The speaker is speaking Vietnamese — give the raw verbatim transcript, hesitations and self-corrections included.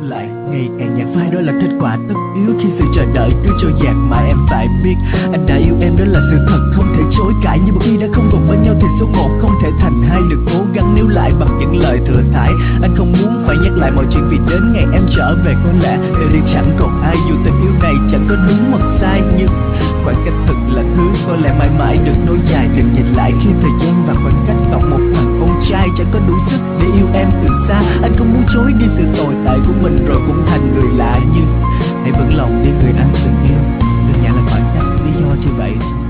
lại ngày càng nhạt phai, đó là kết quả tất yếu khi sự chờ đợi cứ trôi dạt. Mà em phải biết anh đã yêu em, đó là sự thật không thể chối cãi. Nhưng một khi đã không còn bên nhau thì số một không thể thành hai. Đừng cố gắng níu lại bằng những lời thừa thãi. Anh không muốn phải nhắc lại mọi chuyện vì đến ngày em trở về có lẽ từ đây chẳng còn ai. Dù tình yêu này chẳng có đúng hoặc sai, nhưng khoảng cách thật là thứ có lẽ mãi mãi được nối dài. Đừng nhìn lại khi thời gian và khoảng cách cộng một thằng con trai chẳng có đủ sức để yêu em từ xa. Anh không muốn chối đi sự tồi tại của mình rồi cũng thành người lạ, nhưng hãy vững lòng đi người anh từng yêu. Đơn giản là khoảng cách, lý do như vậy.